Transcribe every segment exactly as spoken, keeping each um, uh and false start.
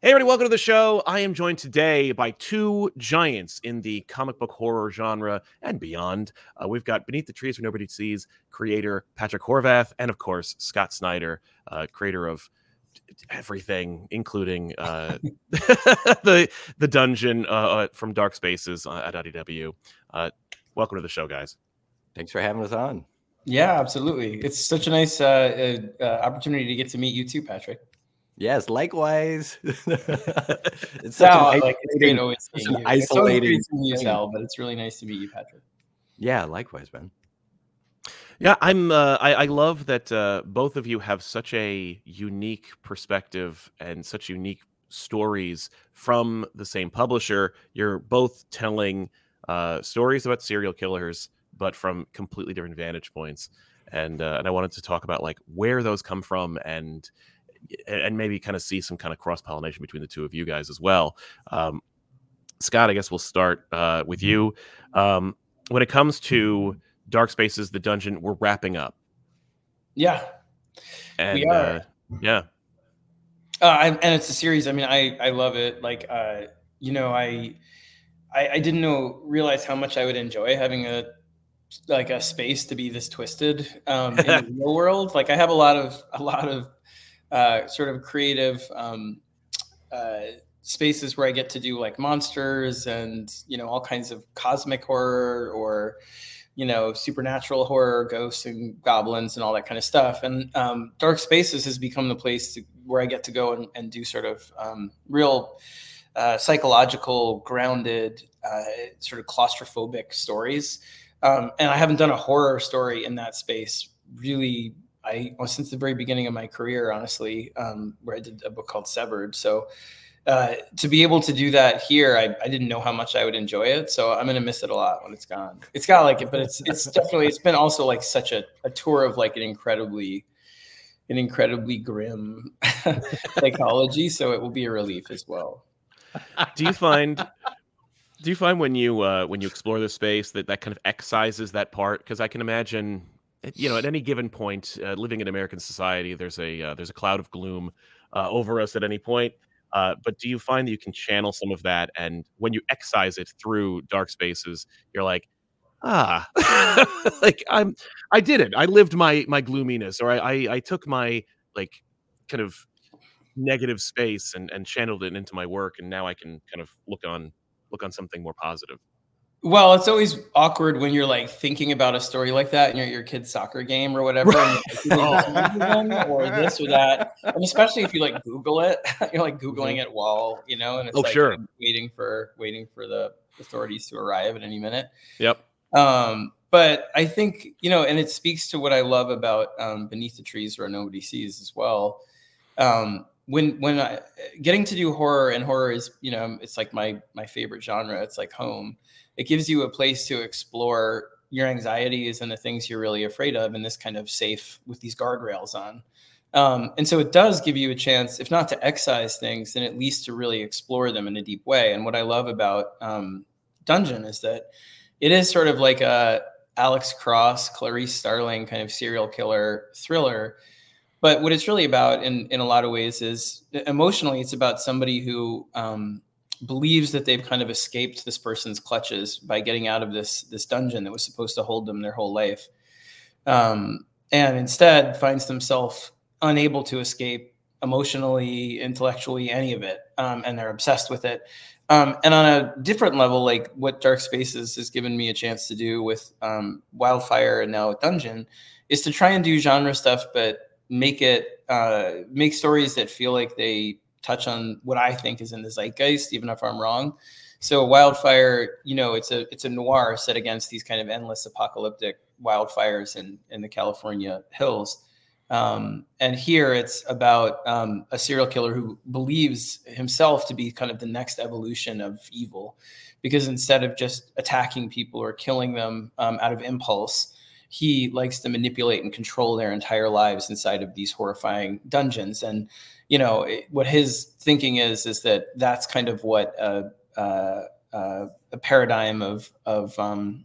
Hey, everybody, welcome to the show. I am joined today by two giants in the comic book horror genre and beyond. Uh, we've got Beneath the Trees Where Nobody Sees creator Patrick Horvath, and of course, Scott Snyder, uh, creator of everything, including uh, the the dungeon uh, from Dark Spaces uh, at I D W. Uh, welcome to the show, guys. Thanks for having us on. Yeah, absolutely. It's such a nice uh, uh, uh, opportunity to get to meet you too, Patrick. Yes, likewise. It's such Wow, an like, it's great always seeing you. Isolating. It's always great seeing you, Sal, but it's really nice to meet you, Patrick. Yeah, likewise, man. Yeah, I'm. Uh, I, I love that uh, both of you have such a unique perspective and such unique stories from the same publisher. You're both telling uh, stories about serial killers, but from completely different vantage points. And uh, and I wanted to talk about like where those come from and and maybe kind of see some kind of cross pollination between the two of you guys as well. Um, Scott, I guess we'll start uh, with you. Um, when it comes to Dark Spaces, the dungeon, we're wrapping up. Yeah, and we are. Uh, yeah, uh, I, and it's a series. I mean, I I love it. Like, uh, you know, I, I I didn't know realize how much I would enjoy having a like a space to be this twisted um, in the real world. Like, I have a lot of a lot of uh, sort of creative um, uh, spaces where I get to do like monsters and you know all kinds of cosmic horror or you know, supernatural horror, ghosts and goblins and all that kind of stuff. And um, Dark Spaces has become the place to, where I get to go and, and do sort of um, real uh, psychological, grounded, uh, sort of claustrophobic stories. Um, and I haven't done a horror story in that space really, I well, since the very beginning of my career, honestly, um, where I did a book called Severed. So Uh, to be able to do that here, I, I didn't know how much I would enjoy it. So I'm gonna miss it a lot when it's gone. It's got like it, but it's it's definitely it's been also like such a, a tour of like an incredibly an incredibly grim psychology. So it will be a relief as well. Do you find do you find when you uh, when you explore the space that that kind of excises that part? Because I can imagine, you know, at any given point, uh, living in American society, there's a uh, there's a cloud of gloom uh, over us at any point. Uh, but do you find that you can channel some of that, and when you excise it through Dark Spaces, you're like, ah, like I'm, I did it. I lived my my gloominess, or I I, I took my like kind of negative space and and channeled it into my work, and now I can kind of look on look on something more positive. Well, it's always awkward when you're like thinking about a story like that and you're at your kid's soccer game or whatever, and you're like, or this or that. And especially if you like Google it, you're like Googling it while, you know, and it's Oh, like sure. waiting for waiting for the authorities to arrive at any minute. Yep. Um, but I think, you know, and it speaks to what I love about um, Beneath the Trees Where Nobody Sees as well. Um, when when I getting to do horror, and horror is, you know, it's like my my favorite genre. It's like home. It gives you a place to explore your anxieties and the things you're really afraid of in this kind of safe with these guardrails on. Um, and so it does give you a chance, if not to excise things, then at least to really explore them in a deep way. And what I love about um, Dungeon is that it is sort of like a Alex Cross, Clarice Starling kind of serial killer thriller. But what it's really about in, in a lot of ways is emotionally, it's about somebody who um, believes that they've kind of escaped this person's clutches by getting out of this this dungeon that was supposed to hold them their whole life, um, and instead finds themselves unable to escape emotionally, intellectually, any of it, um, and they're obsessed with it. Um, and on a different level, like what Dark Spaces has given me a chance to do with um, Wildfire and now with Dungeon, is to try and do genre stuff, but make it uh, make stories that feel like they touch on what I think is in the zeitgeist, even if I'm wrong. So Wildfire, you know, it's a it's a noir set against these kind of endless apocalyptic wildfires in, in the California hills. Um, and here it's about um, a serial killer who believes himself to be kind of the next evolution of evil, because instead of just attacking people or killing them um, out of impulse, he likes to manipulate and control their entire lives inside of these horrifying dungeons. And you know, it, what his thinking is, is that that's kind of what a, a, a paradigm of, of, um,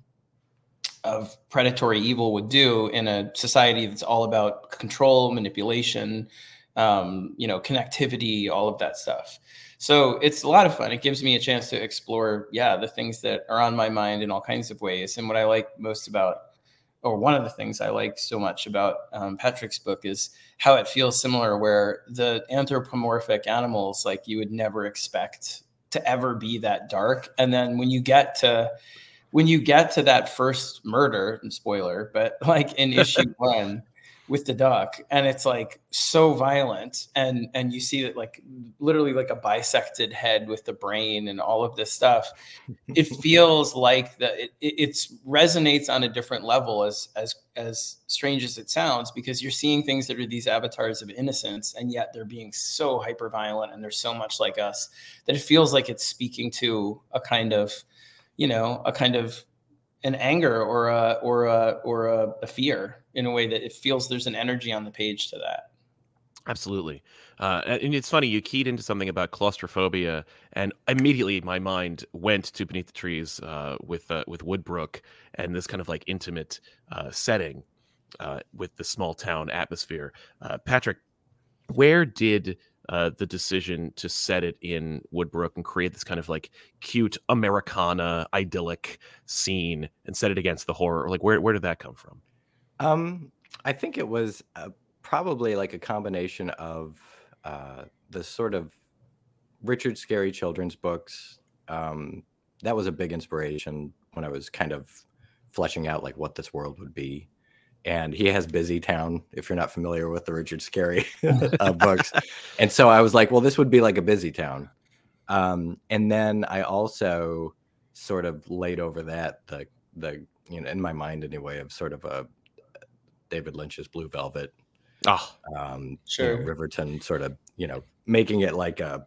of predatory evil would do in a society that's all about control, manipulation, um, you know, connectivity, all of that stuff. So it's a lot of fun. It gives me a chance to explore, yeah, the things that are on my mind in all kinds of ways. And what I like most about, or one of the things I like so much about um, Patrick's book is how it feels similar, where the anthropomorphic animals, like, you would never expect to ever be that dark. And then when you get to, when you get to that first murder, and spoiler, but like in issue one with the duck, and it's like so violent, and and you see that, like, literally like a bisected head with the brain and all of this stuff. It feels like that it, it it's resonates on a different level, as as as strange as it sounds, because you're seeing things that are these avatars of innocence, and yet they're being so hyper violent, and they're so much like us that it feels like it's speaking to a kind of, you know, a kind of an anger or a or a or a, a fear, in a way that it feels there's an energy on the page to that. Absolutely. Uh, and it's funny, you keyed into something about claustrophobia, and immediately my mind went to Beneath the Trees uh, with uh, with Woodbrook and this kind of like intimate uh, setting uh, with the small town atmosphere. Uh, Patrick, where did uh, the decision to set it in Woodbrook and create this kind of like cute Americana idyllic scene and set it against the horror, like where where did that come from? Um, I think it was uh, probably like a combination of uh, the sort of Richard Scarry children's books. Um, that was a big inspiration when I was kind of fleshing out like what this world would be. And he has Busy Town, if you're not familiar with the Richard Scarry uh, books. And so I was like, well, this would be like a busy town. Um, and then I also sort of laid over that the the you know, in my mind anyway, of sort of a David Lynch's Blue Velvet, Oh, um, Sure. you know, Riverton, sort of, you know, making it like a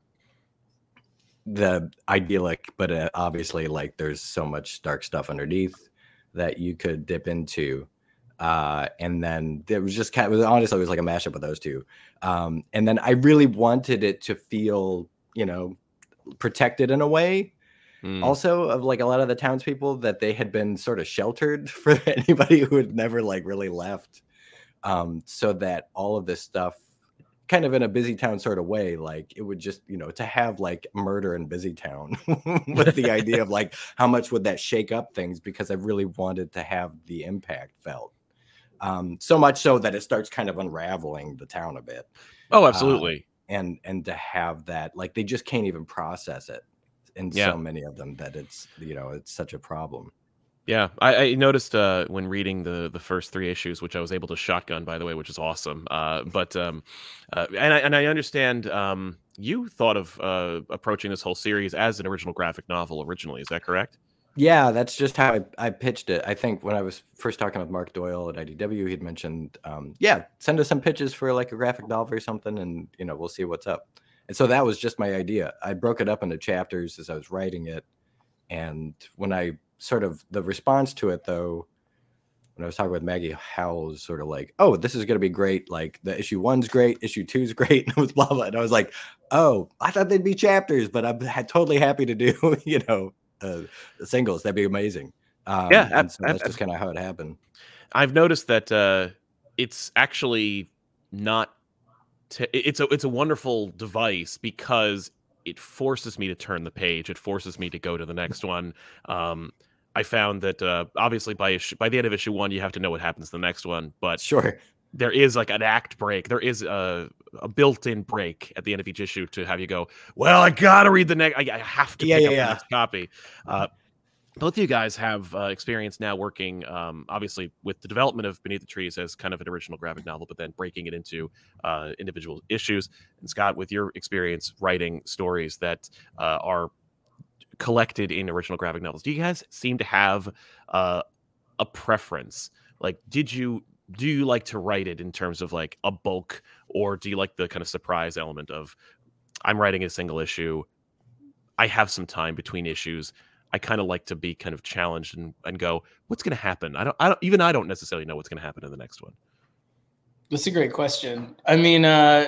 the idyllic, but uh, obviously like there's so much dark stuff underneath that you could dip into. Uh, and then there was just kind of, honestly, it was like a mashup of those two. Um, and then I really wanted it to feel, you know, protected in a way. mm, Also, of like a lot of the townspeople, that they had been sort of sheltered for anybody who had never like really left. Um, so that all of this stuff, kind of in a busy town sort of way, like it would just, you know, to have like murder in busy town with the idea of like how much would that shake up things, because I really wanted to have the impact felt. Um, so much so that it starts kind of unraveling the town a bit. oh, Uh, absolutely. and and to have that, like, they just can't even process it in Yeah. so many of them, that it's, you know, it's such a problem. Yeah, I, I noticed uh, when reading the the first three issues, which I was able to shotgun, by the way, which is awesome. Uh, but um, uh, and I and I understand um, you thought of uh, approaching this whole series as an original graphic novel originally. Is that correct? Yeah, that's just how I, I pitched it. I think when I was first talking with Mark Doyle at I D W, he'd mentioned, um, yeah, send us some pitches for like a graphic novel or something, and you know, we'll see what's up. And so that was just my idea. I broke it up into chapters as I was writing it, and when I sort of the response to it, though, when I was talking with Maggie Howell, was sort of like, oh, this is going to be great. Like the issue one's great, issue two's great, and it was blah blah. And I was like, oh, I thought they'd be chapters, but I'm ha- totally happy to do, you know, uh, the singles. That'd be amazing. Um, Yeah, ab- and so ab- that's just kind of how it happened. I've noticed that uh, it's actually not. T- it's a it's a wonderful device because it forces me to turn the page. It forces me to go to the next one. Um, I found that uh, obviously by issue, by the end of issue one, you have to know what happens to the next one, but Sure. there is like an act break. There is a, a built-in break at the end of each issue to have you go, well, I gotta read the next. I, I have to Yeah, pick yeah, up yeah. the next copy. Uh, both of you guys have uh, experience now working, um, obviously, with the development of Beneath the Trees as kind of an original graphic novel, but then breaking it into uh, individual issues. And Scott, with your experience writing stories that uh, are collected in original graphic novels, do you guys seem to have uh, a preference? Like, did you do you like to write it in terms of like a bulk, or do you like the kind of surprise element of I'm writing a single issue, I have some time between issues, I kind of like to be kind of challenged and, and go, what's going to happen? I don't, I don't, even I don't necessarily know what's going to happen in the next one. That's a great question. I mean, uh,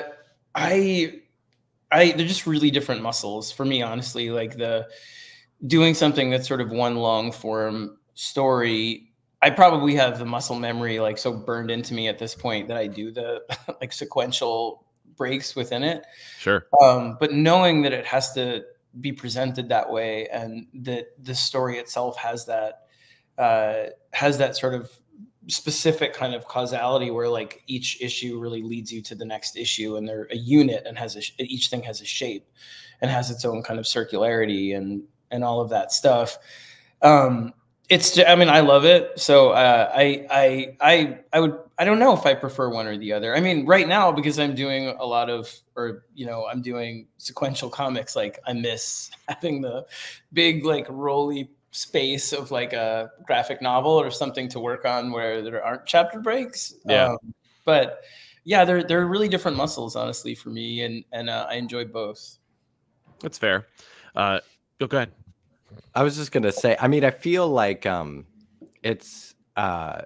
I, I, they're just really different muscles for me, honestly. Like the doing something that's sort of one long form story, I probably have the muscle memory like so burned into me at this point that I do the like sequential breaks within it. Sure. Um, but knowing that it has to be presented that way, and that the story itself has that uh, has that sort of specific kind of causality where like each issue really leads you to the next issue, and they're a unit and has a, each thing has a shape and has its own kind of circularity and and all of that stuff. Um, it's, I mean, I love it. So uh, I, I, I, I would, I don't know if I prefer one or the other. I mean, right now, because I'm doing a lot of, or, you know, I'm doing sequential comics, like I miss having the big, like rolly space of like a graphic novel or something to work on where there aren't chapter breaks. Yeah. Um, but yeah, they're, they're really different muscles, honestly, for me. And, and uh, I enjoy both. That's fair. Uh, go, go ahead. I was just gonna say, I mean, I feel like um, it's. Uh,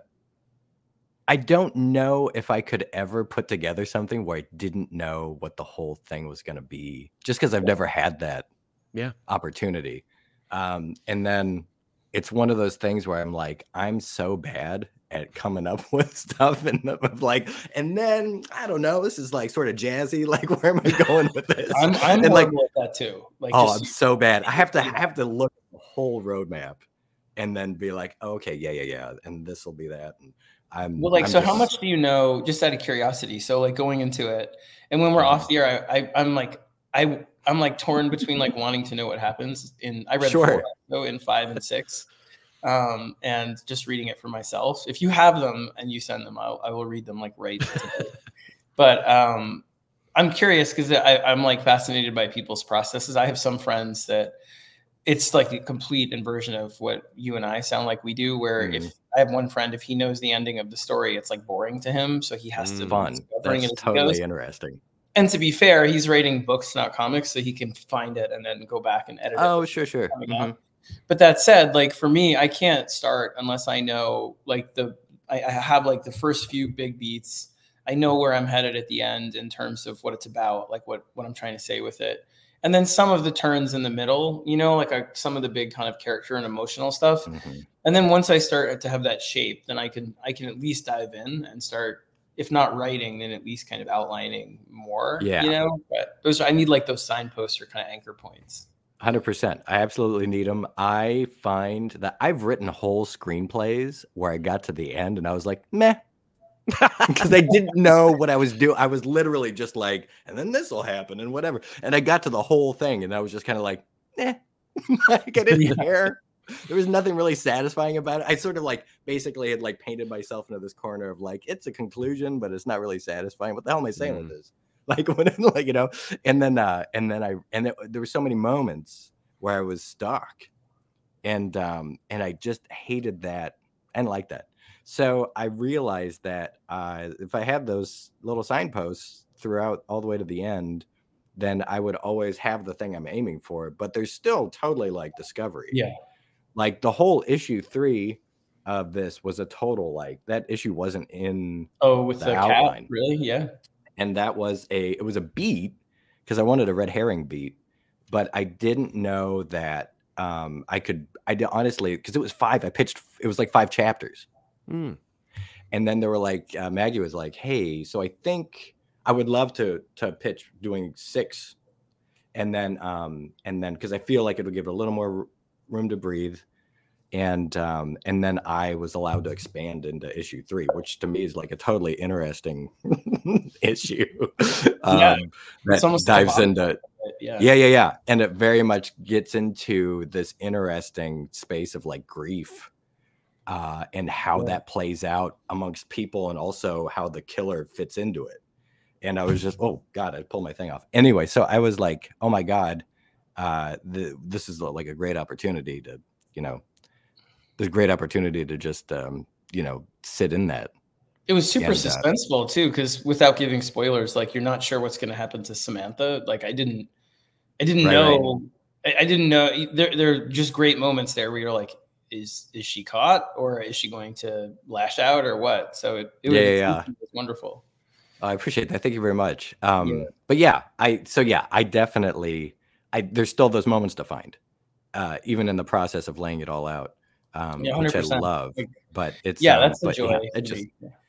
I don't know if I could ever put together something where I didn't know what the whole thing was gonna be, just because I've never had that yeah opportunity. Um, and then it's one of those things where I'm like, I'm so bad at coming up with stuff, and I'm like, and then I don't know, this is like sort of jazzy. Like, where am I going with this? I'm, I'm and like, with that too. Like, oh, just, I'm so bad. I have to I have to look at the whole roadmap and then be like, oh, okay, yeah, yeah, yeah, and this will be that. And I'm well, like, I'm so just, how much do you know, just out of curiosity? So like going into it, and when we're off the air, I, I I'm like I I'm like torn between like wanting to know what happens in. I read Sure. four, so in five and six. Um, and just reading it for myself. If you have them and you send them, I'll, I will read them like right today. But um, I'm curious because I'm like fascinated by people's processes. I have some friends that it's like a complete inversion of what you and I sound like we do, where Mm. if I have one friend, if he knows the ending of the story, it's like boring to him. So he has to Mm. fun. discovering That's it as he goes. totally interesting. And to be fair, he's writing books, not comics, so he can find it and then go back and edit it. Oh, sure, sure. coming Mhm. out. But that said, like for me, I can't start unless I know like the I, I have like the first few big beats. I know where I'm headed at the end in terms of what it's about, like what what I'm trying to say with it. And then some of the turns in the middle, you know, like I, some of the big kind of character and emotional stuff. Mhm. And then once I start to have that shape, then I can I can at least dive in and start, if not writing, then at least kind of outlining more. Yeah. You know, but those I need like those signposts or kind of anchor points. one hundred percent. I absolutely need them. I find that I've written whole screenplays where I got to the end and I was like, meh, because I didn't know what I was doing. I was literally just like, and then this will happen and whatever. And I got to the whole thing and I was just kind of like, eh, like I didn't Yeah. care. There was nothing really satisfying about it. I sort of like basically had like painted myself into this corner of like, it's a conclusion, but it's not really satisfying. What the hell am I saying Mm. with this? Like, when, like, you know, and then, uh, and then I, and it, there were so many moments where I was stuck, and, um, and I just hated that and like that. So I realized that, uh, if I had those little signposts throughout all the way to the end, then I would always have the thing I'm aiming for. But there's still totally like discovery. Yeah. Like the whole issue three of this was a total like that issue wasn't in Oh, with the the cat, outline. really? Yeah. And that was a it was a beat because I wanted a red herring beat, but I didn't know that um I could I did honestly because it was five. I pitched it was like five chapters, Mm. and then they were like uh, Maggie was like, hey, so I think I would love to to pitch doing six, and then um and then because I feel like it would give it a little more r- room to breathe. And um, and then I was allowed to expand into issue three, which to me is like a totally interesting issue. Um, Yeah, it's that almost dives like into Yeah. yeah, yeah, yeah, and it very much gets into this interesting space of like grief, uh, and how Yeah. that plays out amongst people, and also how the killer fits into it. And I was just, oh God, I pulled my thing off. Anyway, so I was like, oh my God, uh, the, this is like a great opportunity to, you know. There's a great opportunity to just, um, you know, sit in that. It was super And, uh, suspenseful too, because without giving spoilers, like you're not sure what's going to happen to Samantha. Like I didn't, I didn't Right, right. know, I, I didn't know. There, there are just great moments there where you're like, is is she caught or is she going to lash out or what? So it, it, Yeah, was, yeah, yeah. it was wonderful. I appreciate that. Thank you very much. Um, Yeah. But yeah, I so yeah, I definitely, I there's still those moments to find, uh, even in the process of laying it all out, um, Yeah, which I one hundred percent. love. Like, But it's yeah, um, that's the but joy. yeah, for it just me.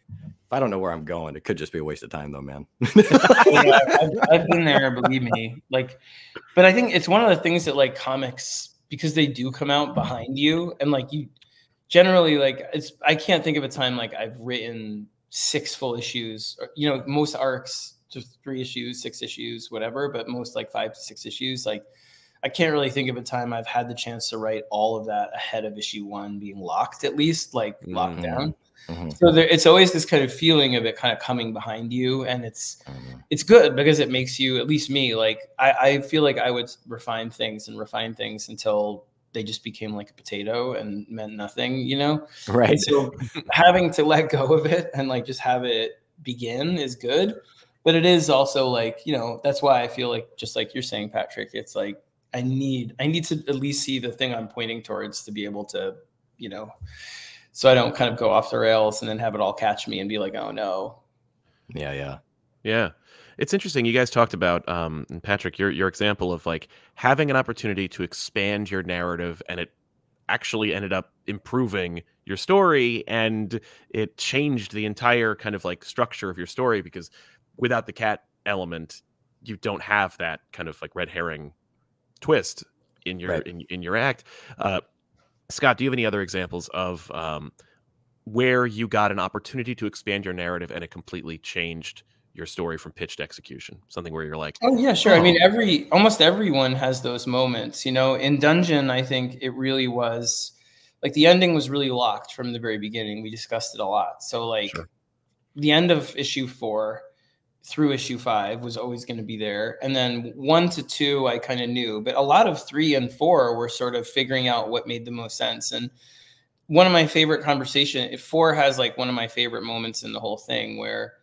If I don't know where I'm going, it could just be a waste of time, though, man. Yeah, I've, I've been there, believe me. Like, but I think it's one of the things that like comics, because they do come out behind you, and like you generally like it's. I can't think of a time like I've written six full issues. Or, you know, most arcs just three issues, six issues, whatever. But most like five to six issues, like. I can't really think of a time I've had the chance to write all of that ahead of issue one being locked, at least like mm-hmm. locked down. Mm-hmm. So there, it's always this kind of feeling of it kind of coming behind you, and it's mm-hmm. it's good because it makes you, at least me, like I, I feel like I would refine things and refine things until they just became like a potato and meant nothing, you know? Right. And so having to let go of it and like just have it begin is good, but it is also like, you know, that's why I feel like, just like you're saying, Patrick, it's like I need I need to at least see the thing I'm pointing towards to be able to, you know, so I don't kind of go off the rails and then have it all catch me and be like, oh no. Yeah, yeah. Yeah. It's interesting. You guys talked about, um, and Patrick, your your example of like having an opportunity to expand your narrative, and it actually ended up improving your story, and it changed the entire kind of like structure of your story, because without the cat element, you don't have that kind of like red herring twist in your right. in, in your act. Uh, Scott, do you have any other examples of um, where you got an opportunity to expand your narrative and it completely changed your story from pitch to execution? Something where you're like, oh yeah, sure. Oh. I mean, every almost everyone has those moments. You know, in Dungeon, I think it really was like the ending was really locked from the very beginning. We discussed it a lot. So like sure. the end of issue four through issue five was always going to be there. And then one to two, I kind of knew, but a lot of three and four were sort of figuring out what made the most sense. And one of my favorite conversation, if four has like one of my favorite moments in the whole thing where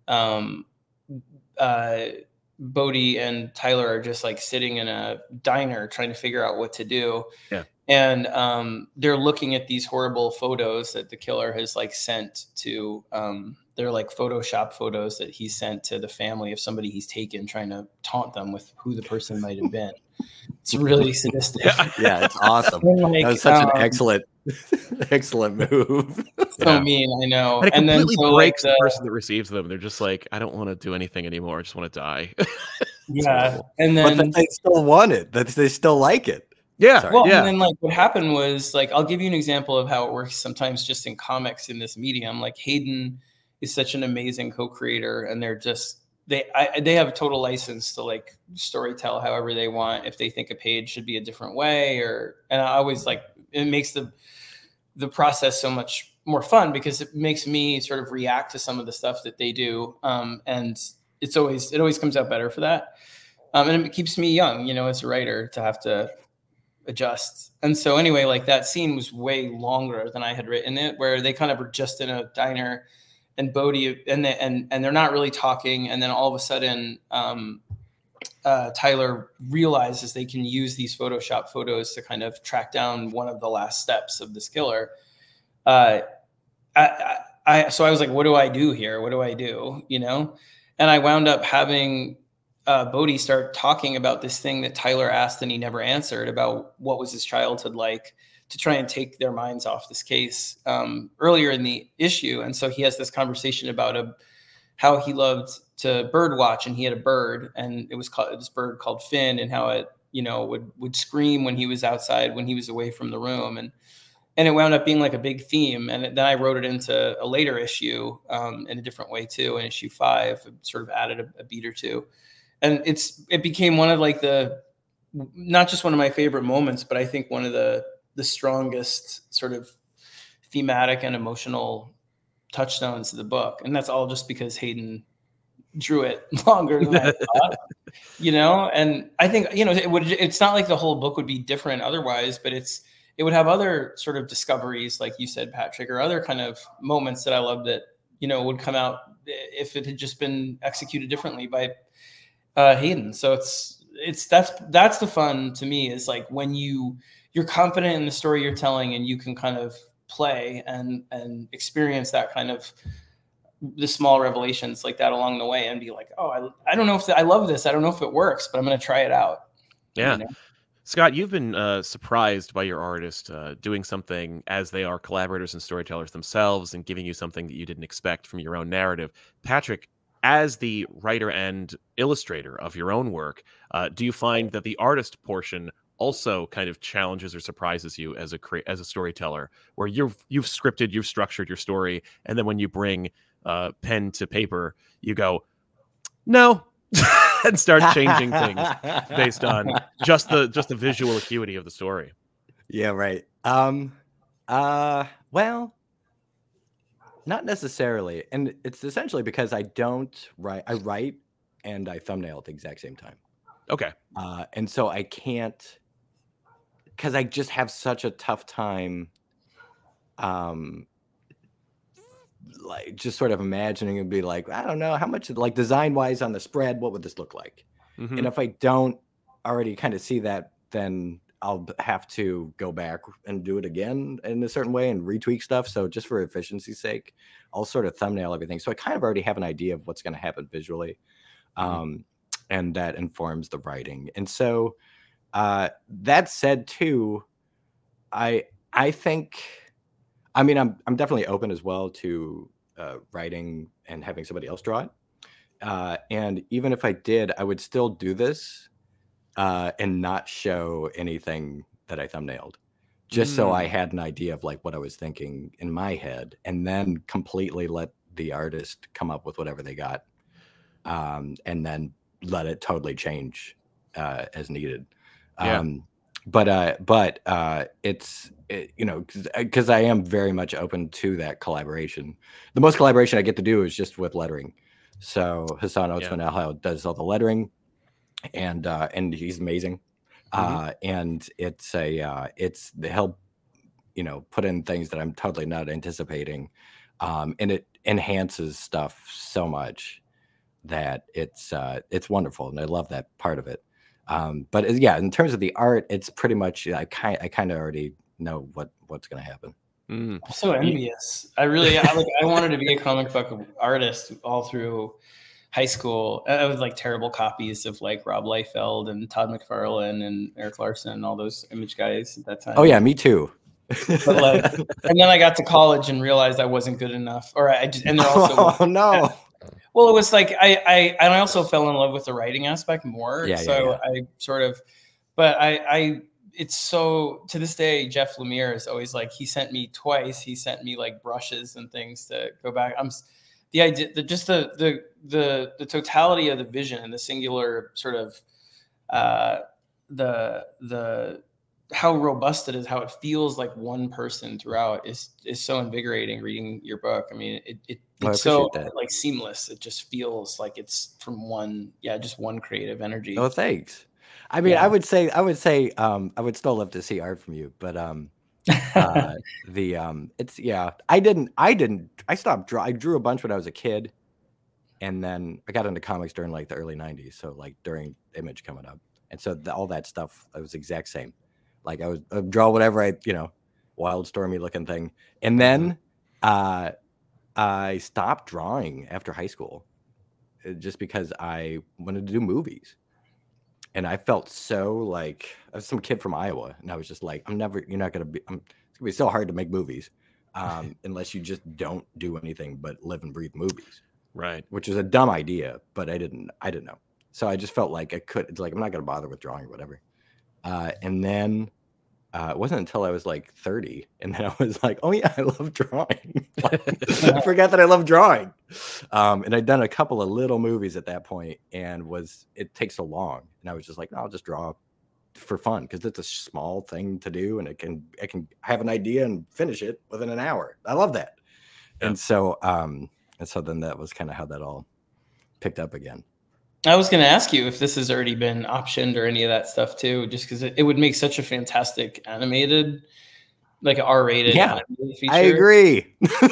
um, uh, Bodhi and Tyler are just like sitting in a diner trying to figure out what to do. Yeah. And um, they're looking at these horrible photos that the killer has like sent to, um, they're like Photoshop photos that he sent to the family of somebody he's taken, trying to taunt them with who the person might have been. It's really sadistic. Yeah, yeah, it's awesome. Like, that was such um, an excellent, excellent move. So yeah. mean, I know. And it and completely then, so breaks like, the person that receives them. They're just like, I don't want to do anything anymore. I just want to die. Yeah, horrible. and then but they still want it. That they still like it. Yeah. Sorry. Well, yeah. and then like what happened was like, I'll give you an example of how it works sometimes just in comics in this medium. Like Hayden is such an amazing co-creator, and they're just, they, I, they have a total license to like storytell however they want. If they think a page should be a different way, or, and I always like, it makes the, the process so much more fun because it makes me sort of react to some of the stuff that they do. Um, and it's always, it always comes out better for that. Um, and it keeps me young, you know, as a writer to have to adjust. And so anyway, like that scene was way longer than I had written it, where they kind of were just in a diner and Bodhi and they, and and they're not really talking, and then all of a sudden um uh Tyler realizes they can use these Photoshop photos to kind of track down one of the last steps of this killer. uh I, I, I so I was like, what do I do here? What do I do? You know? And I wound up having Uh, Bodhi start talking about this thing that Tyler asked and he never answered, about what was his childhood like, to try and take their minds off this case um, earlier in the issue. And so he has this conversation about a, how he loved to bird watch, and he had a bird, and it was called this bird called Finn, and how it, you know, would, would scream when he was outside, when he was away from the room. And, and it wound up being like a big theme. And then I wrote it into a later issue um, in a different way too. In issue five, sort of added a, a beat or two. And it's it became one of like the, not just one of my favorite moments, but I think one of the the strongest sort of thematic and emotional touchstones of the book. And that's all just because Hayden drew it longer than I thought, you know? And I think, you know, it would, it's not like the whole book would be different otherwise, but it's, it would have other sort of discoveries, like you said, Patrick, or other kind of moments that I love that, you know, would come out if it had just been executed differently by uh, Hayden. So it's, it's, that's, that's the fun to me, is like when you, you're confident in the story you're telling, and you can kind of play and, and experience that kind of the small revelations like that along the way, and be like, oh, I, I don't know if the, I love this. I don't know if it works, but I'm going to try it out. Yeah. You know? Scott, you've been uh, surprised by your artist uh, doing something as they are collaborators and storytellers themselves and giving you something that you didn't expect from your own narrative. Patrick, as the writer and illustrator of your own work, uh, do you find that the artist portion also kind of challenges or surprises you as a cre- as a storyteller, where you've you've scripted, you've structured your story, and then when you bring uh, pen to paper, you go, no, and start changing things based on just the just the visual acuity of the story. Yeah, right. Um, uh, well, not necessarily, and it's essentially because I don't write. I write and I thumbnail at the exact same time, Okay. uh, and so I can't because I just have such a tough time, um, like just sort of imagining and be like, I don't know how much, like design wise on the spread, what would this look like? Mhm. And if I don't already kind of see that, then I'll b- have to go back and do it again in a certain way and retweak stuff. So just for efficiency's sake, I'll sort of thumbnail everything. So I kind of already have an idea of what's going to happen visually. Mhm. Um, and that informs the writing. And so uh, that said too, I I think I mean I'm I'm definitely open as well to uh, writing and having somebody else draw it. Uh, and even if I did, I would still do this uh, and not show anything that I thumbnailed, just so I Mm. had an idea of like what I was thinking in my head, and then completely let the artist come up with whatever they got, um, and then let it totally change uh, as needed. Yeah. Um, but uh, but uh, it's it, you know because I am very much open to that collaboration. The most collaboration I get to do is just with lettering. So Hassan Yeah. Otsman Al does all the lettering, and uh, and he's amazing. Mhm. Uh, and it's a uh, it's the help you know put in things that I'm totally not anticipating, um, and it enhances stuff so much that it's uh, it's wonderful, and I love that part of it. Um, but uh, yeah, in terms of the art, it's pretty much I kind I kind of already know what what's going to happen. Mm. I'm so Ye- envious. I really, I like, I wanted to be a comic book artist all through high school. I I was like terrible copies of like Rob Liefeld and Todd McFarlane and Eric Larson and all those image guys at that time. Oh yeah, me too. But like, and then I got to college and realized I wasn't good enough. Or I just, and they're also, oh no. well, it was like, I, I, and I also fell in love with the writing aspect more. Yeah, yeah, so yeah. I sort of, but I, I, it's so to this day, Jeff Lemire is always like, he sent me twice. He sent me like brushes and things to go back. I'm s- the idea that just the, the, the, the totality of the vision and the singular sort of, uh, the, the, how robust it is, how it feels like one person throughout is, is so invigorating reading your book. I mean, it, it Oh, I it's so appreciate that. like seamless. It just feels like it's from one, yeah, just one creative energy. Oh, thanks. I mean, I Yeah. would say, I would say, um, I would still love to see art from you, but um, uh, the um, it's yeah, I didn't, I didn't, I stopped draw. I drew a bunch when I was a kid, and then I got into comics during like the early nineties, so like during Image coming up, and so the, all that stuff, I was the exact same. Like I was I would draw whatever I, you know, wild stormy looking thing, and Mhm. then uh, I stopped drawing after high school, uh, just because I wanted to do movies. And I felt so like I was some kid from Iowa, and I was just like, I'm never, you're not gonna be, I'm, it's gonna be so hard to make movies, um, unless you just don't do anything but live and breathe movies, Right. which is a dumb idea, but I didn't, I didn't know. So I just felt like I could, it's like I'm not gonna bother with drawing or whatever. Uh, and then uh, it wasn't until I was like thirty, and then I was like, oh yeah, I love drawing. I forgot that I love drawing. Um, and I'd done a couple of little movies at that point, and was it takes so long, and I was just like, no, I'll just draw for fun because it's a small thing to do, and it can I can have an idea and finish it within an hour. I love that. Yeah. And so um, and so then that was kind of how that all picked up again. I was going to ask you if this has already been optioned or any of that stuff too, just because it, it would make such a fantastic animated, like R-rated Yeah, animated feature. I agree.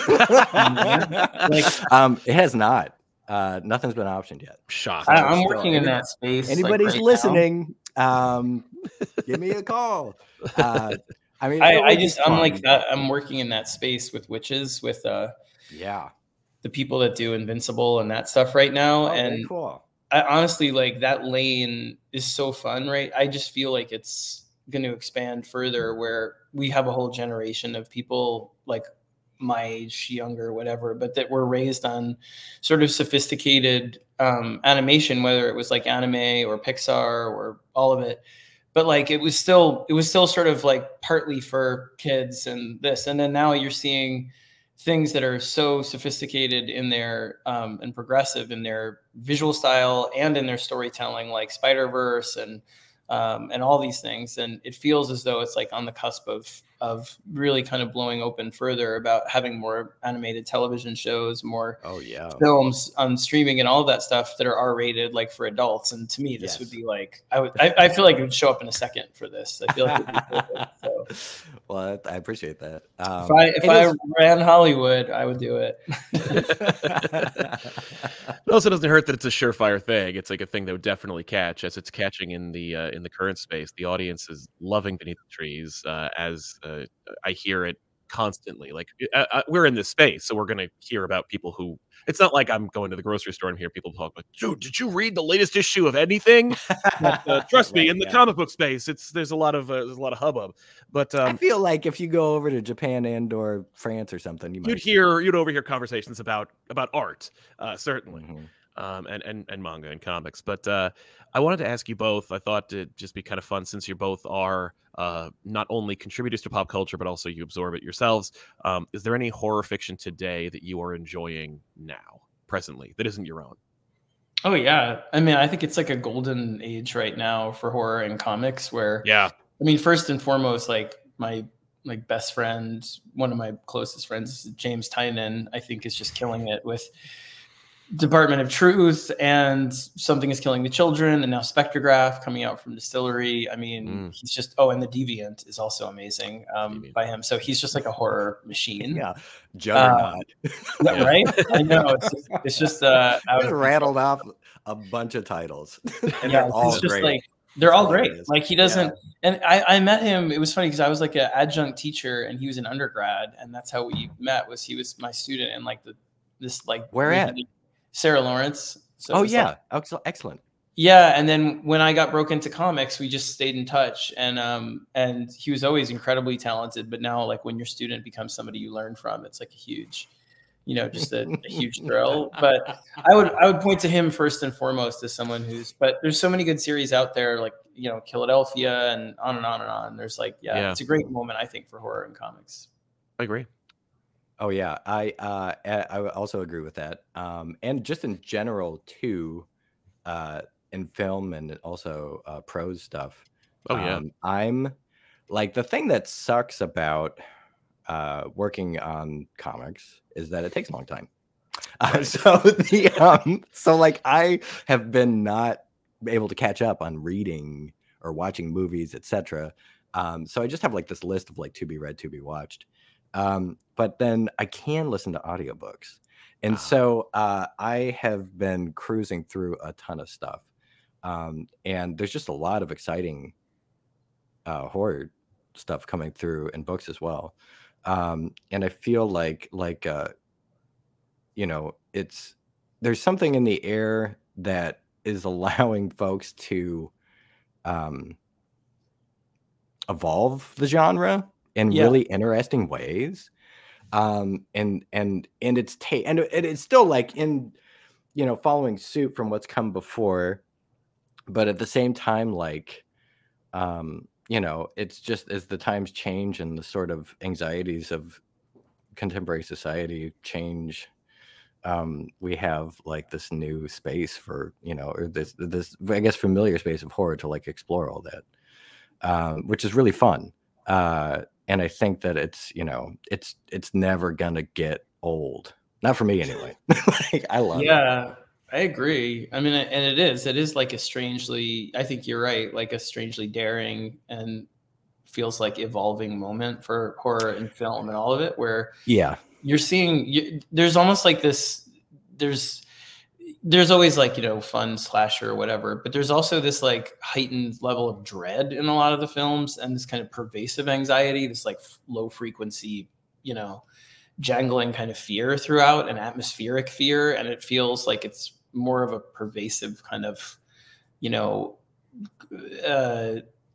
Like- um, it has not. Uh, nothing's been optioned yet. Shocking. I, So I'm still- working in any- that space. like, Anybody's right now. listening, um, give me a call. Uh, I mean, I, it I would be just, I'm like fun. that. I'm working in that space with witches, with uh, Yeah. the people that do Invincible and that stuff right now. Oh, and very cool. I honestly like that lane is so fun, right? I just feel like it's going to expand further, where we have a whole generation of people like my age, younger, whatever, but that were raised on sort of sophisticated um, animation, whether it was like anime or Pixar or all of it. But like it was still, it was still sort of like partly for kids and this. And then now you're seeing things that are so sophisticated in their um, and progressive in their visual style and in their storytelling, like Spider-Verse and um, and all these things. And it feels as though it's like on the cusp of of really kind of blowing open further about having more animated television shows, more Oh yeah. films on streaming and all of that stuff that are R rated, like for adults. And to me, this Yes. would be like, I would, I, I feel like it would show up in a second for this. I feel like it'd be perfect. So Well, I appreciate that. Um, if I, if it I is- ran Hollywood, I would do it. It also doesn't hurt that it's a surefire thing. It's like a thing that would definitely catch, as it's catching in the uh, in the current space. The audience is loving Beneath the Trees, uh, as uh, I hear it constantly. Like uh, uh, we're in this space, so we're going to hear about people who. It's not like I'm going to the grocery store and hear people talk like, "Dude, did you read the latest issue of anything?" But, uh, trust me, Right, in the yeah. comic book space, it's there's a lot of uh, there's a lot of hubbub. But I um, feel like if you go over to Japan and or France or something, you might you'd hear you'd overhear conversations about about art, uh, certainly. Mhm. Um, and, and and manga and comics. But uh, I wanted to ask you both. I thought it'd just be kind of fun, since you both are uh, not only contributors to pop culture, but also you absorb it yourselves. Um, is there any horror fiction today that you are enjoying now, presently, that isn't your own? Oh yeah. I mean, I think it's like a golden age right now for horror and comics, where, Yeah. I mean, first and foremost, like my like best friend, one of my closest friends, James Tynan, I think is just killing it with Department of Truth and Something is Killing the Children, and now Spectrograph coming out from Distillery. I mean, Mm. he's just, oh, and The Deviant is also amazing um, Deviant. by him. So he's just like a horror machine. Yeah, Juggernaut. Yeah, right? I know. It's just, it's just uh, out Just of rattled off a bunch of titles, and yeah, they're it's all just great. like they're all great. hilarious. Like he doesn't, and I, I met him. It was funny because I was like an adjunct teacher and he was an undergrad, and that's how we met. Was he was my student in like the this like Where at? Sarah Lawrence. So it Oh was yeah, like- Ex- excellent. yeah. And then when I got broke into comics, we just stayed in touch, and um and he was always incredibly talented. But now, like when your student becomes somebody you learn from, it's like a huge, you know, just a, a huge thrill. But I would I would point to him first and foremost as someone who's. But there's so many good series out there, like you know, Philadelphia and on and on and on. There's like yeah, Yeah. it's a great moment I think for horror and comics. I agree. Oh yeah, I uh, I I would also agree with that. Um, and just in general too, uh, in film and also uh, prose stuff. Oh yeah. Um, I'm like the thing that sucks about uh, working on comics is that it takes a long time. Uh, Right. so the um, so like I have been not able to catch up on reading or watching movies, et cetera. Um, so I just have like this list of like to be read, to be watched. Um, but then I can listen to audiobooks. And Ah. so uh, I have been cruising through a ton of stuff. Um, and there's just a lot of exciting uh, horror stuff coming through in books as well. Um, and I feel like like uh, you know, it's there's something in the air that is allowing folks to um, evolve the genre in Yeah. really interesting ways. Um, and and and it's ta- and it- it's still like in you know following suit from what's come before, but at the same time, like um, you know, it's just as the times change and the sort of anxieties of contemporary society change, um, we have like this new space for you know, or this this I guess familiar space of horror to like explore all that, um, which is really fun. Uh, and I think that it's you know it's it's never gonna get old. Not for me anyway. Like, I love it. Yeah, I agree. I mean, and it is. It is like a strangely. I think you're right. Like a strangely daring and feels like evolving moment for horror and film and all of it, where Yeah. you're seeing. You, there's almost like this. There's. There's always like you know fun slasher or whatever, but there's also this like heightened level of dread in a lot of the films, and this kind of pervasive anxiety, this like f- low frequency, you know, jangling kind of fear throughout, an atmospheric fear, and it feels like it's more of a pervasive kind of you know uh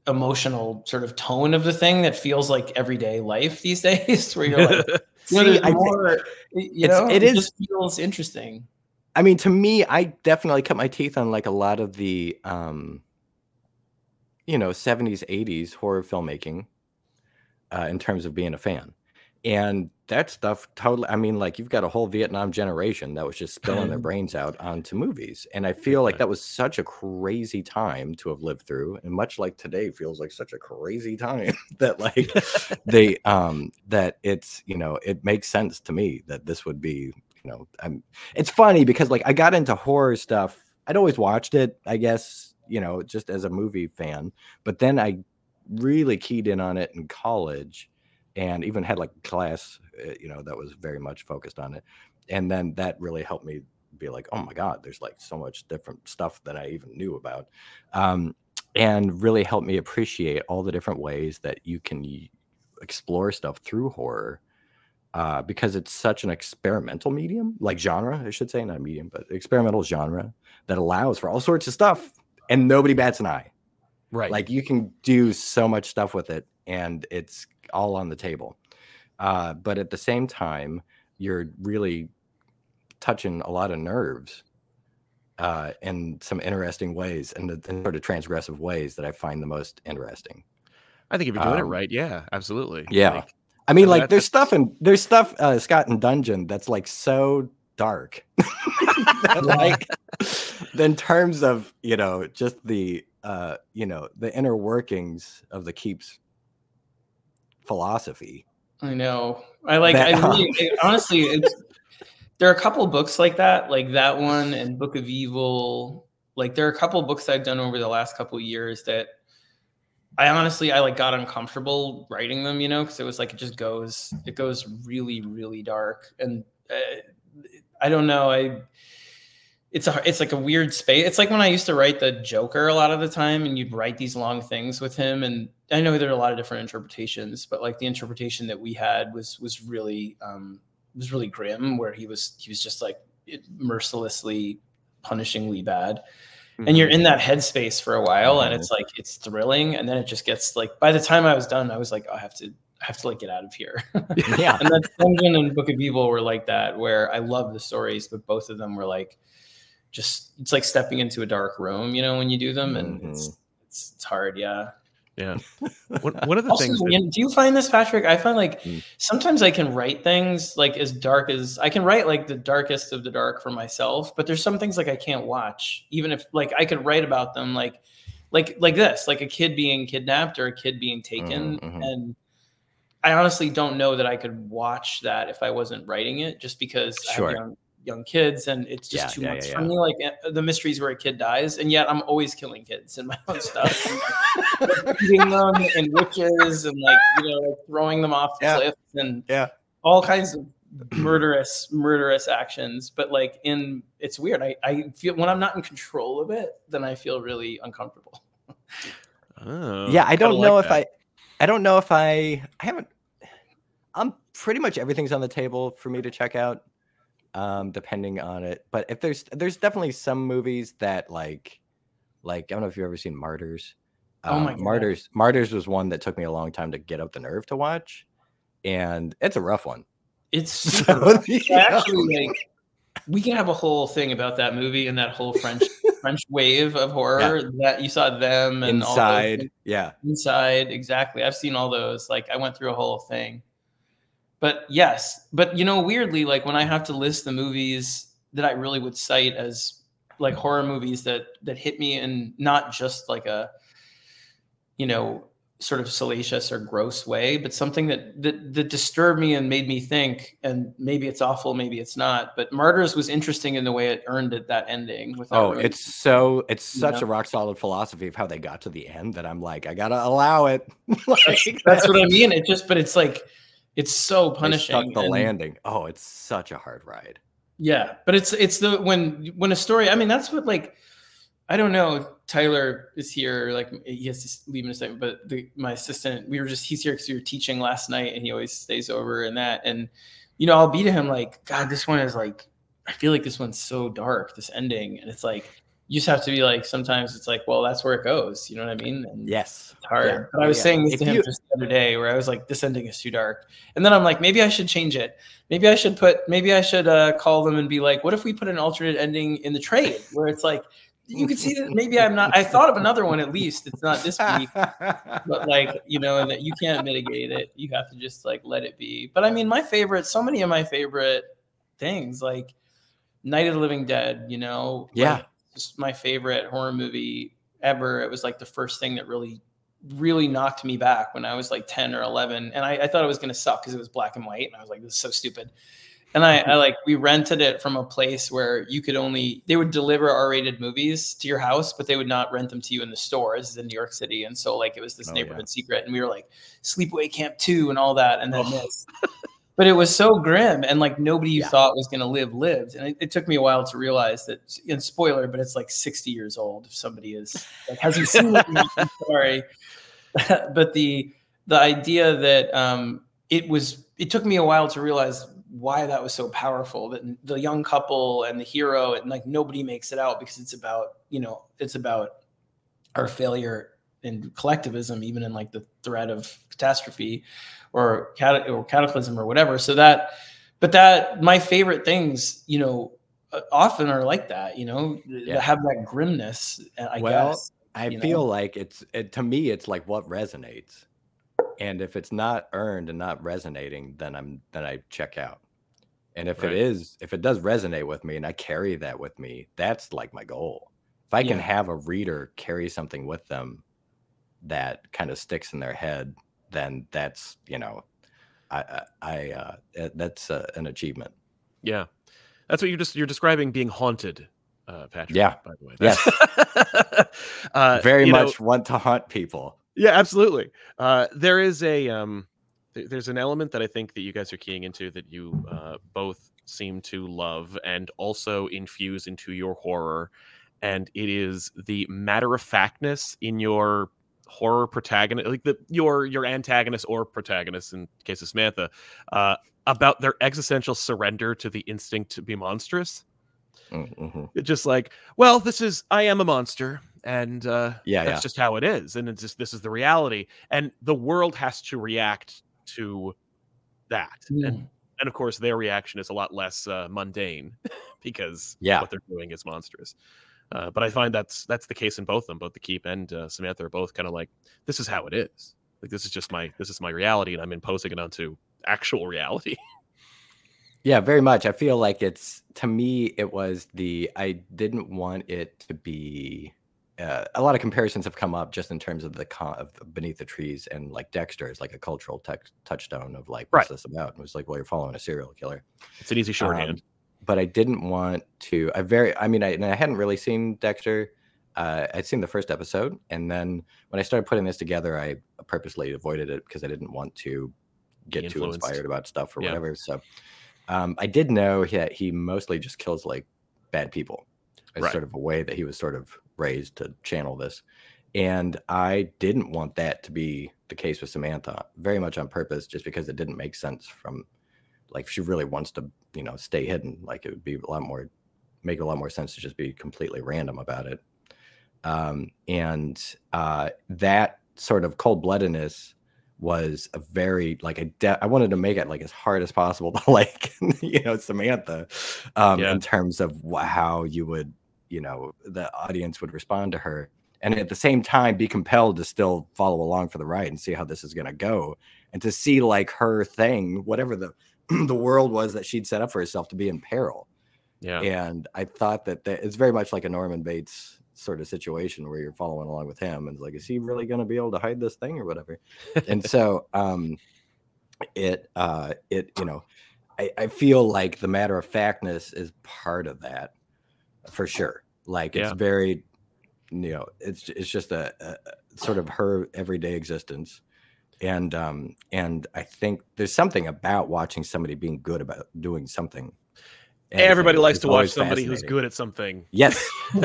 emotional sort of tone of the thing that feels like everyday life these days, where you're like, See, you know, there's I more, you it's know, it it is just feels interesting. I mean, to me, I definitely cut my teeth on like a lot of the um you know, seventies, eighties horror filmmaking uh, in terms of being a fan. And that stuff totally, I mean, like you've got a whole Vietnam generation that was just spilling their brains out onto movies. And I feel like that was such a crazy time to have lived through. And much like today feels like such a crazy time that like they, um, that it's, you know, it makes sense to me that this would be, you know, I'm, it's funny because like I got into horror stuff. I'd always watched it, I guess, you know, just as a movie fan, but then I really keyed in on it in college and even had like a class, uh, you know, that was very much focused on it. And then that really helped me be like, oh my God, there's like so much different stuff that I even knew about. Um, and really helped me appreciate all the different ways that you can y- explore stuff through horror. Uh, because it's such an experimental medium, like genre, I should say, not medium, but experimental genre that allows for all sorts of stuff and nobody bats an eye. Right. Like you can do so much stuff with it and it's all on the table. Uh, but at the same time, you're really touching a lot of nerves uh, in some interesting ways and the, the sort of transgressive ways that I find the most interesting. I think if you're doing Um, it right, yeah, absolutely. Yeah. Like, I mean, uh, like that- there's that's- stuff and there's stuff, uh, Scott and Dungeon that's like so dark that, like in terms of, you know, just the, uh, you know, the inner workings of the Keep's philosophy. I know. I like, That- I really, it- honestly, it's, there are a couple books like that, like that one and Book of Evil. Like there are a couple books I've done over the last couple of years that I honestly, I like got uncomfortable writing them, you know, because it was like, it just goes, it goes really, really dark. And uh, I don't know, I, it's a, it's like a weird space. It's like when I used to write the Joker a lot of the time and you'd write these long things with him. And I know there are a lot of different interpretations, but like the interpretation that we had was, was really, um, was really grim, where he was, he was just like mercilessly, punishingly bad. And you're in that headspace for a while, and it's like, it's thrilling. And then it just gets like, by the time I was done, I was like, oh, I have to, I have to like get out of here. Yeah. And that Dungeon and Book of Evil were like that, where I love the stories, but both of them were like, just, it's like stepping into a dark room, you know, when you do them, and Mhm. it's, it's, it's hard. Yeah. yeah. One, one of the Also, things that, you know, do you find this, Patrick? I find like Mm. sometimes I can write things like as dark as I can write like the darkest of the dark for myself, but there's some things like I can't watch, even if like I could write about them, like like like this, like a kid being kidnapped or a kid being taken, Mhm, mhm. and I honestly don't know that I could watch that if I wasn't writing it, just because I Sure. have young young kids and it's just Yeah, too yeah, much yeah, for yeah. me. Like uh, the mysteries where a kid dies, and yet I'm always killing kids in my own stuff. And, like, eating them and witches and like, you know, like throwing them off Yeah. cliffs and Yeah. all kinds of murderous, murderous actions. But like in, it's weird. I, I feel when I'm not in control of it, then I feel really uncomfortable. oh, Yeah, I kinda don't know like if that. I I don't know if I I haven't I'm pretty much everything's on the table for me to check out, um, depending on it. But if there's there's definitely some movies that like like I don't know if you've ever seen Martyrs. Oh Um, my God. Martyrs Martyrs was one that took me a long time to get up the nerve to watch, and it's a rough one. It's So, super rough. you I actually know, like, we can have a whole thing about that movie and that whole French French wave of horror that you saw them and all those Inside, things. yeah. Inside, exactly. I've seen all those. Like I went through a whole thing. But yes, but you know, weirdly, like when I have to list the movies that I really would cite as like horror movies that that hit me in not just like a, you know, sort of salacious or gross way, but something that that that disturbed me and made me think. And maybe it's awful, maybe it's not. But Martyrs was interesting in the way it earned it that ending. Without Oh, ruining it's so it's you such know? a rock solid philosophy of how they got to the end that I'm like, I gotta allow it. Like, That's, that's what I mean. It just, but it's like, it's so they stuck punishing. the and- landing. Oh, it's such a hard ride. Yeah, but it's it's the when when a story. I mean, that's what like I don't know. Tyler is here. Like he has to leave in a second. But the, my assistant, we were just he's here because we were teaching last night, and he always stays over and that. And you know, I'll be to him like, God, this one is like, I feel like this one's so dark. This ending, and it's like, you just have to be like, sometimes it's like, well, that's where it goes. You know what I mean? And yes. it's hard. Yeah. But I was yeah. saying this if to him you, just the other day where I was like, this ending is too dark. And then I'm like, maybe I should change it. Maybe I should put, maybe I should uh, call them and be like, what if we put an alternate ending in the trade where it's like, you can see that maybe I'm not, I thought of another one at least. It's not this week, but like, you know, and that you can't mitigate it. You have to just like let it be. But I mean, my favorite, so many of my favorite things, like Night of the Living Dead, you know, yeah. like, just my favorite horror movie ever. It was like the first thing that really, really knocked me back when I was like ten or eleven. And I, I thought it was going to suck because it was black and white. And I was like, this is so stupid. And I, I like, we rented it from a place where you could only, they would deliver R-rated movies to your house, but they would not rent them to you in the stores in New York City. And so like, it was this Oh, neighborhood yeah. secret. And we were like Sleepaway Camp two and all that. And then Oh. this. But it was so grim, and like nobody you Yeah. thought was going to live lived. And it, it took me a while to realize that, and spoiler, but it's like sixty years old. If somebody is like, has you seen it? I'm sorry. But the, the idea that um, it was, it took me a while to realize why that was so powerful, that the young couple and the hero, and like nobody makes it out because it's about, you know, it's about our failure in collectivism, even in like the threat of catastrophe or, cat- or cataclysm or whatever. So that, but that my favorite things, you know, often are like that, you know, Yeah. that have that grimness, I Well, guess. I you feel know? like it's it, to me, it's like what resonates, and if it's not earned and not resonating, then I'm then I check out. And if Right. it is, if it does resonate with me, and I carry that with me, that's like my goal. If I can Yeah. have a reader carry something with them that kind of sticks in their head, then that's, you know, I I, I uh, uh, that's uh, an achievement. Yeah, that's what you're just you're describing being haunted, uh, Patrick. Yeah. By the way, Yes. uh, Very you know, much want to haunt people. yeah, absolutely. Uh, there is a um, th- there's an element that I think that you guys are keying into that you uh, both seem to love and also infuse into your horror, and it is the matter of factness in your horror protagonist, like the your your antagonist or protagonist in the case of Samantha, uh, about their existential surrender to the instinct to be monstrous. Mm-hmm. It's just like, well, this is I am a monster, and uh, Yeah, that's yeah. just how it is, and it's just this is the reality, and the world has to react to that, Yeah. and and of course their reaction is a lot less uh, mundane because Yeah. what they're doing is monstrous. Uh, but I find that's that's the case in both of them. Both the Keep and uh, Samantha are both kind of like, this is how it is. Like this is just my this is my reality, and I'm imposing it onto actual reality. Yeah, very much. I feel like it's, to me, it was the, I didn't want it to be, uh, a lot of comparisons have come up just in terms of the con of Beneath the Trees, and like Dexter is like a cultural tech touchstone of like, what's Right. this about? And it was like, well, you're following a serial killer. It's an easy shorthand. Um, but I didn't want to, I very, I mean, I, and I hadn't really seen Dexter. Uh, I'd seen the first episode. And then when I started putting this together, I purposely avoided it because I didn't want to get too influenced. inspired about stuff or Yeah. whatever. So um, I did know that he mostly just kills like bad people. It's Right. sort of a way that he was sort of raised to channel this. And I didn't want that to be the case with Samantha, very much on purpose, just because it didn't make sense from, like, if she really wants to, you know, stay hidden, like it would be a lot more, make a lot more sense to just be completely random about it. Um, and uh, that sort of cold-bloodedness was a very, like, a de- I wanted to make it like as hard as possible to like, you know, Samantha, um, Yeah. in terms of wh- how you would, you know, the audience would respond to her. And at the same time, be compelled to still follow along for the ride and see how this is going to go. And to see like her thing, whatever the, the world was that she'd set up for herself, to be in peril. Yeah. And I thought that, that it's very much like a Norman Bates sort of situation where you're following along with him, and it's like, is he really going to be able to hide this thing or whatever? And so um, it, uh, it, you know, I, I feel like the matter of factness is part of that for sure. Like it's Yeah. very, you know, it's it's just a, a a sort of her everyday existence. And um, and I think there's something about watching somebody being good about doing something. anything, Everybody likes is to watch always somebody who's fascinating. good at something. Yes.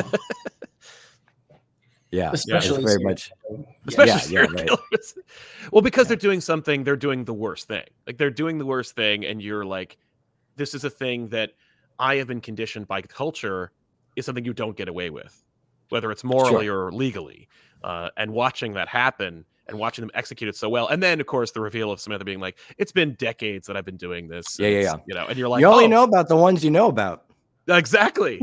Yeah, Especially it's very serial much. killing. Especially Yeah, yeah, serial right. killers. Well, because Yeah. they're doing something, they're doing the worst thing. Like they're doing the worst thing, and you're like, this is a thing that I have been conditioned by culture is something you don't get away with. whether it's morally Sure. or legally. Uh, and watching that happen and watching them execute it so well. And then, of course, the reveal of Samantha being like, it's been decades that I've been doing this. Yeah, yeah, and yeah. You know, and you're like, you only oh, know about the ones you know about. Exactly.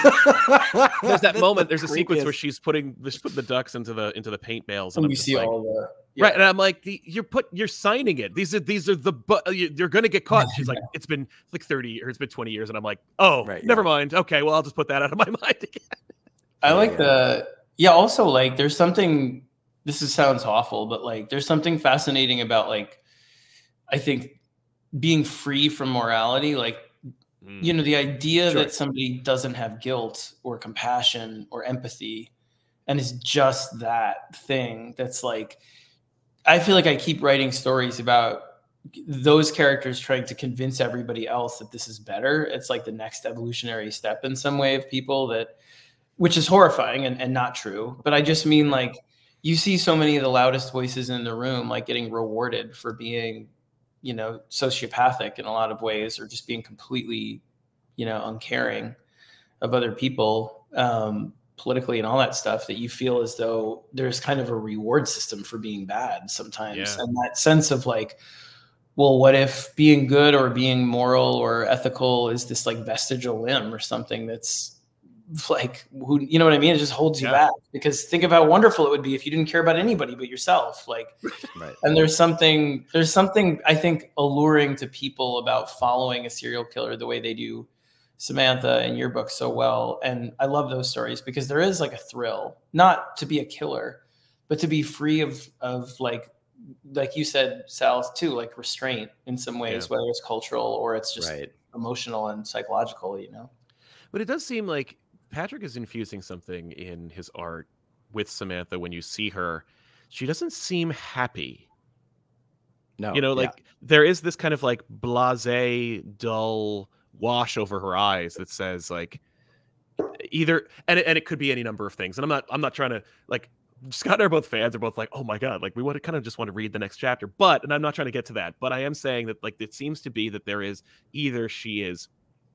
Well, there's that moment. There's a creepiest. sequence where she's putting she's putting the ducks into the into the paint bales, and, And I'm we just see like, all the yeah. right. And I'm like, the, you're put you're signing it. These are these are the but you're gonna get caught. She's like, it's been like thirty or it's been twenty years, and I'm like, oh, Right, never yeah. mind. Okay, well, I'll just put that out of my mind again. I like Yeah. the yeah. Also, like, there's something. This is, sounds awful, but like, there's something fascinating about like, I think being free from morality. Like, Mm. you know, the idea Sure. that somebody doesn't have guilt or compassion or empathy, and is just that thing. That's like, I feel like I keep writing stories about those characters trying to convince everybody else that this is better. It's like the next evolutionary step in some way of people that. Which is horrifying and, and not true. But I just mean, like, you see so many of the loudest voices in the room, like, getting rewarded for being, you know, sociopathic in a lot of ways, or just being completely, you know, uncaring of other people, um, politically and all that stuff, that you feel as though there's kind of a reward system for being bad sometimes. Yeah. And that sense of like, well, what if being good or being moral or ethical is this like vestigial limb or something that's, like, who, you know what I mean? It just holds you Yeah. back, because think of how wonderful it would be if you didn't care about anybody but yourself. Like, Right. and there's something, there's something I think alluring to people about following a serial killer the way they do Samantha in your book so well. And I love those stories because there is like a thrill, not to be a killer, but to be free of, of like, like you said, Sal, too, like restraint in some ways, Yeah. whether it's cultural or it's just Right. emotional and psychological, you know? But it does seem like Patrick is infusing something in his art with Samantha. When you see her, she doesn't seem happy. No. You know, yeah. like there is this kind of like blasé, dull wash over her eyes that says like either, and it, and it could be any number of things. And I'm not, I'm not trying to like, Scott and I are both fans. Are both like, oh my god, like we want to kind of just want to read the next chapter. But, and I'm not trying to get to that, but I am saying that like it seems to be that there is either she is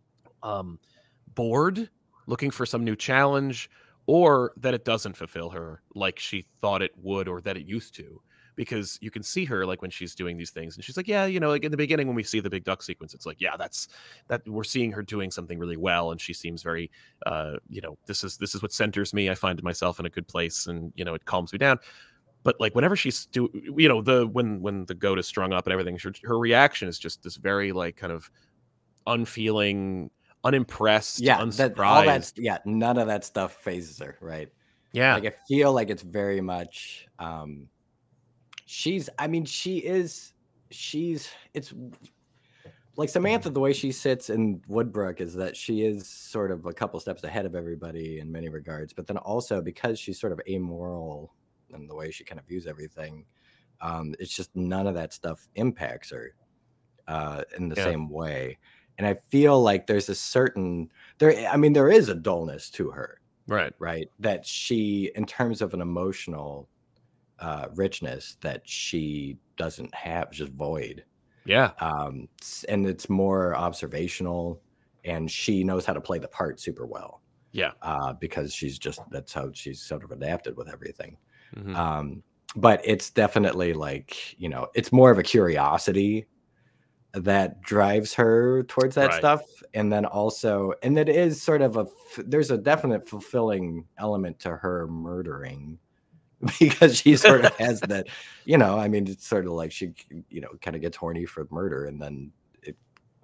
um bored, looking for some new challenge, or that it doesn't fulfill her like she thought it would or that it used to. Because you can see her like when she's doing these things and she's like, yeah, you know, like in the beginning when we see the big duck sequence, it's like, yeah, that's that we're seeing her doing something really well, and she seems very uh you know, this is this is what centers me. I find myself in a good place, and you know, it calms me down. But like whenever she's do you know, the when when the goat is strung up and everything, her, her reaction is just this very like kind of unfeeling, unimpressed, Yeah. That, unsurprised. all that's, yeah. None of that stuff phases her. Right. Yeah. Like I feel like it's very much, um, she's, I mean, she is, she's, it's like Samantha, the way she sits in Woodbrook is that she is sort of a couple steps ahead of everybody in many regards, but then also because she's sort of amoral in the way she kind of views everything, um, it's just none of that stuff impacts her uh, in the Yeah. same way. And I feel like there's a certain, there, I mean, there is a dullness to her, Right. right? That she, in terms of an emotional uh, richness, that she doesn't have, it's just void. Yeah. Um, s- and it's more observational, and she knows how to play the part super well Yeah. uh, because she's just, that's how she's sort of adapted with everything. Mhm. Um, but it's definitely like, you know, it's more of a curiosity that drives her towards that Right. stuff. And then also, and it is sort of a, f- there's a definite fulfilling element to her murdering because she sort of has that, you know, I mean, it's sort of like she, you know, kind of gets horny for murder and then it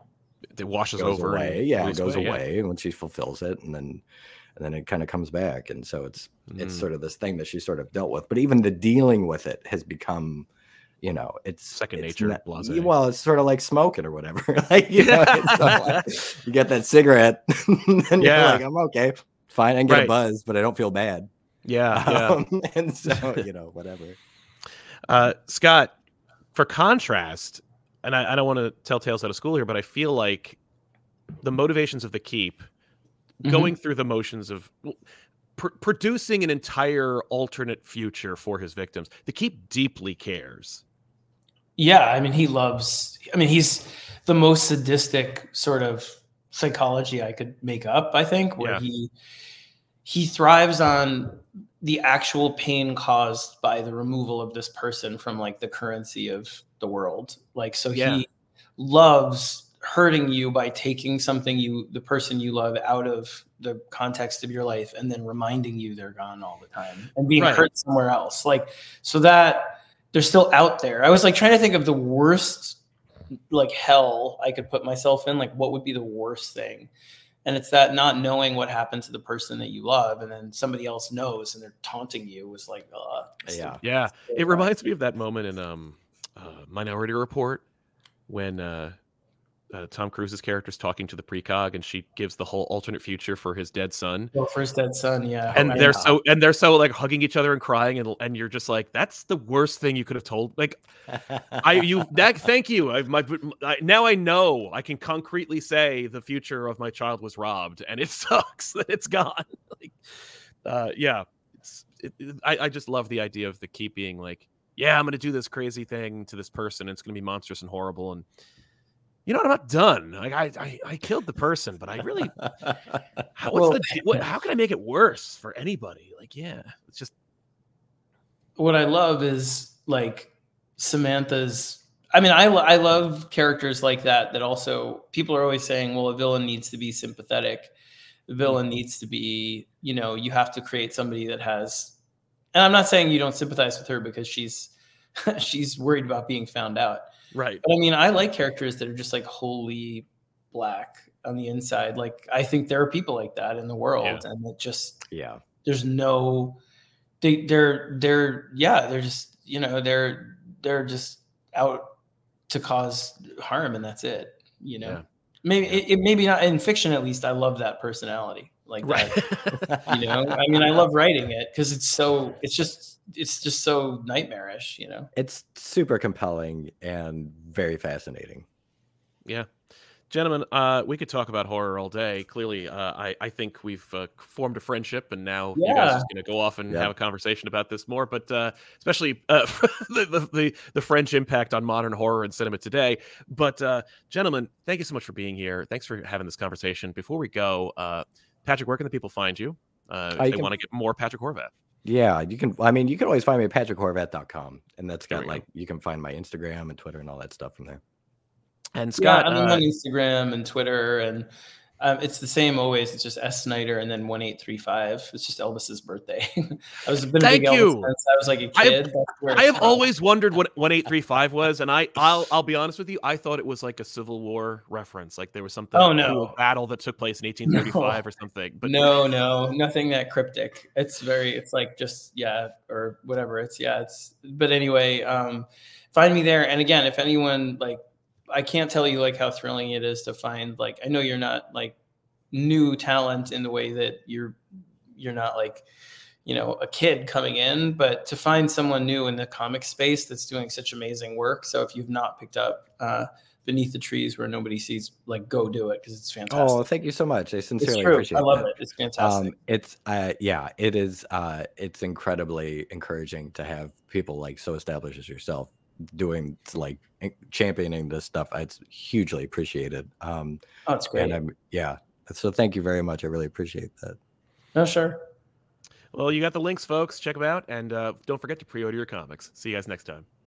It washes goes over. away. and Yeah, it moves goes yeah. away when she fulfills it. And then, and then it kind of comes back. And so it's, it's Mm. sort of this thing that she sort of dealt with, but even the dealing with it has become, you know, it's Second it's nature, not- blasé. well, it's sort of like smoking or whatever. Like, you know, it's sort of like, you get that cigarette and Yeah. you're like, I'm okay, fine. I can get Right. a buzz, but I don't feel bad. Yeah. Yeah. Um, and so, you know, whatever. Uh, Scott, for contrast, and I, I don't want to tell tales out of school here, but I feel like the motivations of the Keep, Mhm. going through the motions of pr- producing an entire alternate future for his victims, the Keep deeply cares. Yeah, I mean, he loves, I mean, he's the most sadistic sort of psychology I could make up, I think, where Yeah. he he thrives on the actual pain caused by the removal of this person from like the currency of the world. Like, so Yeah. he loves hurting you by taking something you, the person you love, out of the context of your life and then reminding you they're gone all the time and being Right. hurt somewhere else. Like, so that they're still out there. I was like trying to think of the worst like hell I could put myself in. Like, what would be the worst thing? And it's that not knowing what happened to the person that you love, and then somebody else knows and they're taunting you, was like, uh, Yeah. Yeah. It reminds me of that moment in um, uh, Minority Report when uh, uh, Tom Cruise's character is talking to the precog, and she gives the whole alternate future for his dead son. Well, for his dead son, yeah. And I they're know. so and they're so like hugging each other and crying, and and you're just like, that's the worst thing you could have told. Like, I you that thank you. I my I, now I know I can concretely say the future of my child was robbed, and it sucks that it's gone. Like, uh, yeah, it's it, it- I I just love the idea of the keep being like, yeah, I'm gonna do this crazy thing to this person. And it's gonna be monstrous and horrible, and you know what? I'm not done. Like I I, I killed the person, but I really how what's Well, the what, how can I make it worse for anybody? Like, yeah, it's just what I love is like Samantha's. I mean, I lo- I love characters like that. That also, people are always saying, well, a villain needs to be sympathetic. The villain needs to be, you know, you have to create somebody that has. And I'm not saying you don't sympathize with her because she's she's worried about being found out. right. But I mean, I like characters that are just like wholly black on the inside. Like, I think there are people like that in the world, Yeah. and it just Yeah. there's no they they're they're yeah they're just you know they're they're just out to cause harm, and that's it. You know, Yeah. maybe it, it maybe not in fiction. At least I love that personality. Like Right. that. You know, I mean, I love writing it because it's so it's just it's just so nightmarish. You know. It's super compelling and very fascinating. Yeah. Gentlemen, uh, we could talk about horror all day. Clearly, uh, I, I think we've uh, formed a friendship, and now you guys are Yeah. just going to go off and Yeah. have a conversation about this more. But uh, especially uh, the, the, the the French impact on modern horror and cinema today. But uh, gentlemen, thank you so much for being here. Thanks for having this conversation. Before we go, uh, Patrick, where can the people find you uh, Uh, if you they can- want to get more Patrick Horvath? Yeah, you can. I mean, you can always find me at patrick horvath dot com, and that's There got we go. like you can find my Instagram and Twitter and all that stuff from there. And Yeah, Scott, I'm uh, on Instagram and Twitter, and um, it's the same always. It's just S Snyder and then one eight three five. It's just Elvis's birthday. I was been a Thank big Elvis you. fan since I was like a I have- kid. That's where I it's have from. always wondered what one eight three five was, and I I'll I'll be honest with you, I thought it was like a Civil War reference, like there was something Oh, cool no. battle that took place in eighteen thirty-five or something. But no, no, nothing that cryptic. It's very, it's like just yeah, or whatever. It's yeah, it's. But anyway, um, find me there. And again, if anyone like, I can't tell you like how thrilling it is to find like. I know you're not like new talent in the way that you're you're not like you know a kid coming in, but to find someone new in the comic space that's doing such amazing work. So if you've not picked up uh, Beneath the Trees Where Nobody Sees, like go do it because it's fantastic. Oh, thank you so much. I It's sincerely true. appreciate I love that. it. It's fantastic. Um, it's uh, yeah, it is. Uh, it's incredibly encouraging to have people like so established as yourself doing like championing this stuff. It's hugely appreciated. Um, Oh, it's great. and I'm yeah. So thank you very much. I really appreciate that. No, sure. well, you got the links, folks. Check them out, and uh, don't forget to pre-order your comics. See you guys next time.